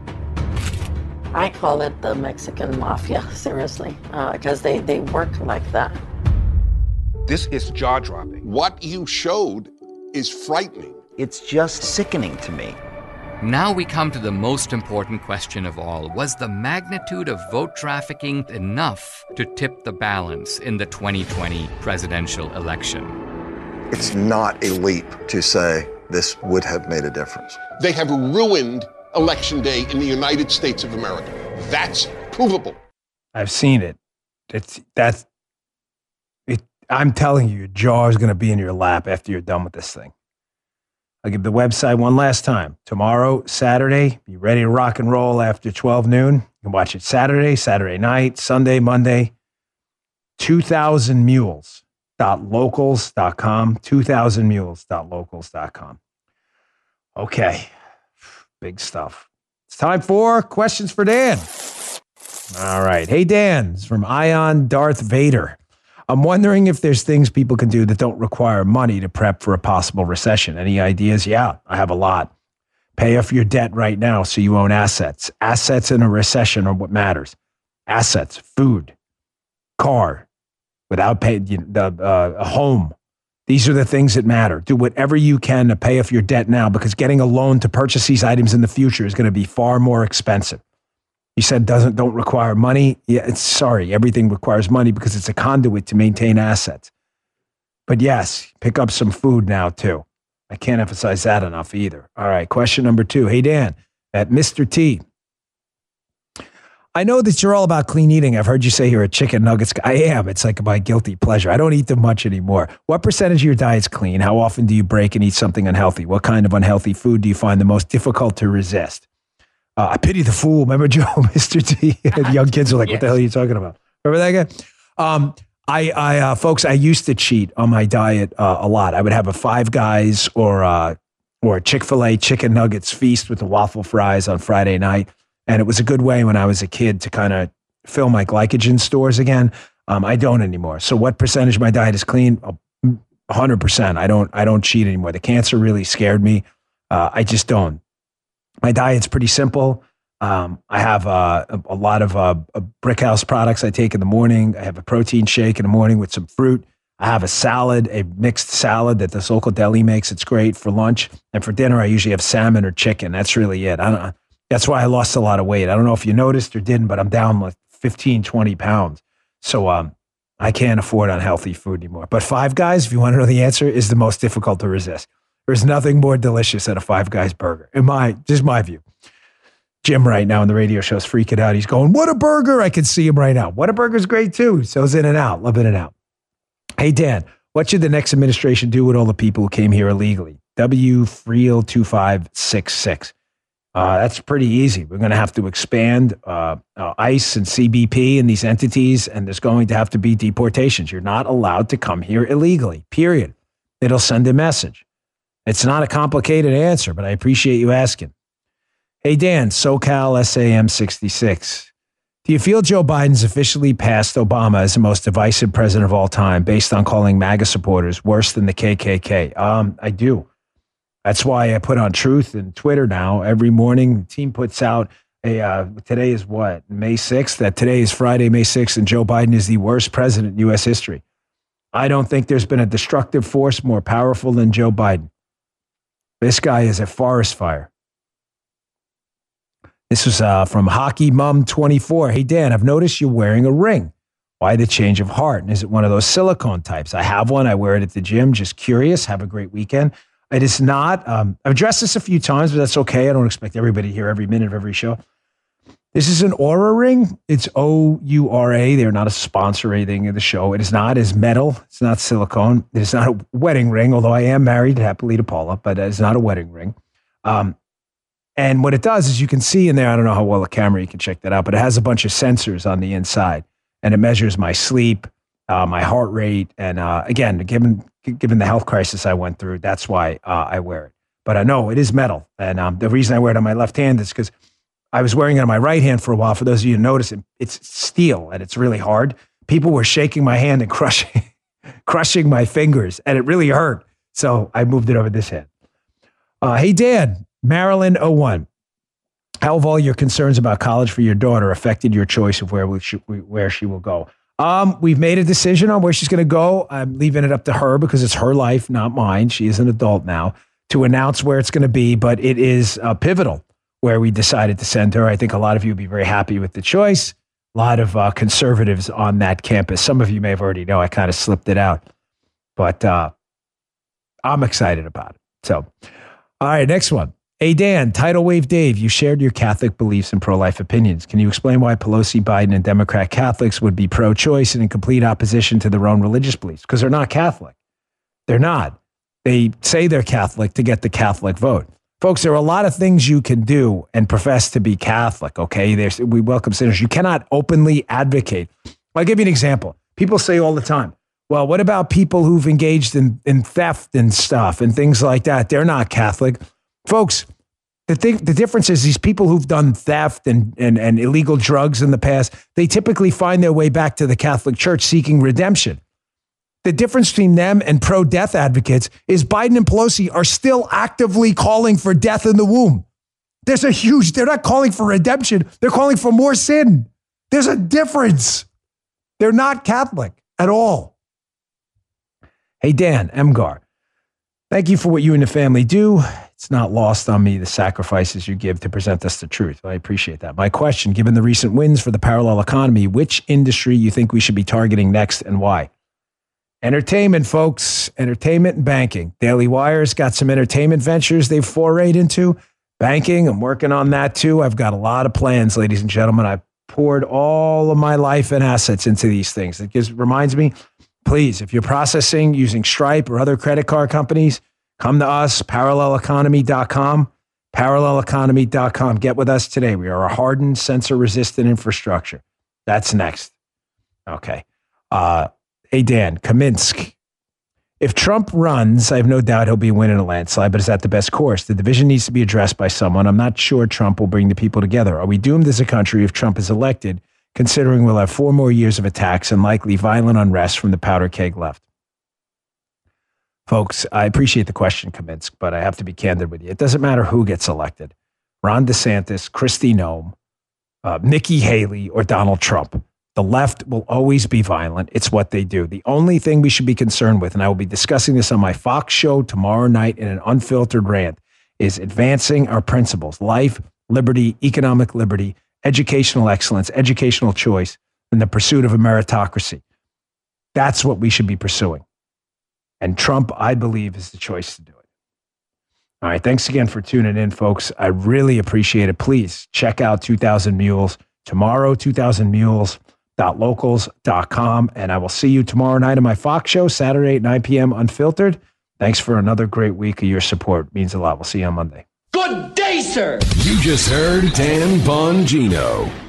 I call it the Mexican mafia, seriously, because uh, they, they work like that.
This is jaw-dropping.
What you showed is frightening.
It's just sickening to me.
Now we come to the most important question of all. Was the magnitude of vote trafficking enough to tip the balance in the twenty twenty presidential election?
It's not a leap to say this would have made a difference.
They have ruined Election Day in the United States of America. That's provable.
I've seen it. It's that's it. I'm telling you, your jaw is going to be in your lap after you're done with this thing. I'll give the website one last time. Tomorrow, Saturday, be ready to rock and roll after twelve noon. You can watch it Saturday, Saturday night, Sunday, Monday. two thousand mules dot locals dot com. two thousand mules dot locals dot com. Okay. Big stuff. It's time for questions for Dan. All right. Hey, Dan. It's from Ion Darth Vader. I'm wondering if there's things people can do that don't require money to prep for a possible recession. Any ideas? Yeah, I have a lot. Pay off your debt right now so you own assets. Assets in a recession are what matters. Assets, food, car, without paying, you know, the, uh, a home. These are the things that matter. Do whatever you can to pay off your debt now, because getting a loan to purchase these items in the future is going to be far more expensive. You said doesn't don't require money. Yeah, it's sorry. Everything requires money because it's a conduit to maintain assets. But yes, pick up some food now too. I can't emphasize that enough either. All right, question number two. Hey, Dan, at Mister T. I know that you're all about clean eating. I've heard you say you're a chicken nuggets guy. I am. It's like my guilty pleasure. I don't eat them much anymore. What percentage of your diet's clean? How often do you break and eat something unhealthy? What kind of unhealthy food do you find the most difficult to resist? Uh, I pity the fool. Remember Joe, Mister T? Young kids are like, yes. What the hell are you talking about? Remember that guy? Um, I, I uh, folks, I used to cheat on my diet uh, a lot. I would have a Five Guys or uh, or a Chick-fil-A chicken nuggets feast with the waffle fries on Friday night. And it was a good way when I was a kid to kind of fill my glycogen stores again. Um, I don't anymore. So what percentage of my diet is clean? one hundred percent. I don't, I don't cheat anymore. The cancer really scared me. Uh, I just don't. My diet's pretty simple. Um, I have uh, a, a lot of uh, Brick House products I take in the morning. I have a protein shake in the morning with some fruit. I have a salad, a mixed salad that the local deli makes. It's great for lunch. And for dinner, I usually have salmon or chicken. That's really it. I don't, that's why I lost a lot of weight. I don't know if you noticed or didn't, but I'm down like fifteen, twenty pounds. So um, I can't afford unhealthy food anymore. But Five Guys, if you want to know the answer, is the most difficult to resist. There's nothing more delicious than a Five Guys burger, in my, just my view. Jim right now on the radio show is freaking out. He's going, what a burger. I can see him right now. What a burger's great too. So's In-N-Out. Love In-N-Out. Hey, Dan, what should the next administration do with all the people who came here illegally? W Freel two five six six. Uh, that's pretty easy. We're going to have to expand uh, uh, ICE and C B P and these entities, and there's going to have to be deportations. You're not allowed to come here illegally, period. It'll send a message. It's not a complicated answer, but I appreciate you asking. Hey, Dan, SoCal S A M sixty-six. Do you feel Joe Biden's officially passed Obama as the most divisive president of all time based on calling MAGA supporters worse than the K K K? Um, I do. That's why I put on Truth and Twitter now. Every morning, the team puts out a, uh, today is what, May sixth? That today is Friday, May sixth, and Joe Biden is the worst president in U S history. I don't think there's been a destructive force more powerful than Joe Biden. This guy is a forest fire. This was uh, from Hockey Mum twenty-four. Hey, Dan, I've noticed you're wearing a ring. Why the change of heart? And is it one of those silicone types? I have one. I wear it at the gym. Just curious. Have a great weekend. It is not. Um, I've addressed this a few times, but that's okay. I don't expect everybody to hear every minute of every show. This is an Oura ring. It's O U R A. They're not a sponsor or anything of the show. It is not. It's metal. It's not silicone. It is not a wedding ring, although I am married happily to Paula, but it's not a wedding ring. Um, and what it does is you can see in there, I don't know how well the camera, you can check that out, but it has a bunch of sensors on the inside, and it measures my sleep, uh, my heart rate. And uh, again, given given the health crisis I went through, that's why uh, I wear it. But I know it is metal. And um, the reason I wear it on my left hand is because I was wearing it on my right hand for a while. For those of you who notice, it, it's steel and it's really hard. People were shaking my hand and crushing, crushing my fingers, and it really hurt. So I moved it over this hand. Uh, hey, Dan, Maryland oh one. How have all your concerns about college for your daughter affected your choice of where we should, where she will go? Um, we've made a decision on where she's going to go. I'm leaving it up to her because it's her life, not mine. She is an adult now to announce where it's going to be, but it is uh, pivotal where we decided to send her. I think a lot of you will be very happy with the choice. A lot of uh, conservatives on that campus. Some of you may have already know I kind of slipped it out, but uh, I'm excited about it. So, all right, next one. Hey, Dan, Tidal Wave Dave, you shared your Catholic beliefs and pro-life opinions. Can you explain why Pelosi, Biden, and Democrat Catholics would be pro-choice and in complete opposition to their own religious beliefs? Because they're not Catholic. They're not. They say they're Catholic to get the Catholic vote. Folks, there are a lot of things you can do and profess to be Catholic, okay? There's, we welcome sinners. You cannot openly advocate. I'll give you an example. People say all the time, well, what about people who've engaged in, in theft and stuff and things like that? They're not Catholic. Folks, the thing, the difference is these people who've done theft and, and, and illegal drugs in the past, they typically find their way back to the Catholic Church seeking redemption. The difference between them and pro-death advocates is Biden and Pelosi are still actively calling for death in the womb. There's a huge, they're not calling for redemption. They're calling for more sin. There's a difference. They're not Catholic at all. Hey, Dan Emgar, thank you for what you and the family do. It's not lost on me the sacrifices you give to present us the truth. I appreciate that. My question, given the recent wins for the parallel economy, which industry you think we should be targeting next and why? Entertainment, folks. Entertainment and banking. Daily Wire's got some entertainment ventures they've forayed into. Banking, I'm working on that too. I've got a lot of plans, ladies and gentlemen. I've poured all of my life and assets into these things. It gives, reminds me, please, if you're processing using Stripe or other credit card companies, come to us, parallel economy dot com, parallel economy dot com. Get with us today. We are a hardened, censor-resistant infrastructure. That's next. Okay. Uh, Hey, Dan, Kaminsky. If Trump runs, I have no doubt he'll be winning a landslide, but is that the best course? The division needs to be addressed by someone. I'm not sure Trump will bring the people together. Are we doomed as a country if Trump is elected, considering we'll have four more years of attacks and likely violent unrest from the powder keg left? Folks, I appreciate the question, Kaminsky, but I have to be candid with you. It doesn't matter who gets elected. Ron DeSantis, Kristi Noem, uh, Nikki Haley, or Donald Trump. The left will always be violent. It's what they do. The only thing we should be concerned with, and I will be discussing this on my Fox show tomorrow night in an unfiltered rant, is advancing our principles: life, liberty, economic liberty, educational excellence, educational choice, and the pursuit of a meritocracy. That's what we should be pursuing. And Trump, I believe, is the choice to do it. All right. Thanks again for tuning in, folks. I really appreciate it. Please check out two thousand Mules tomorrow, two thousand mules dot locals dot com. And I will see you tomorrow night on my Fox show, Saturday at nine p.m. Unfiltered. Thanks for another great week of your support. It means a lot. We'll see you on Monday.
Good day, sir.
You just heard Dan Bongino.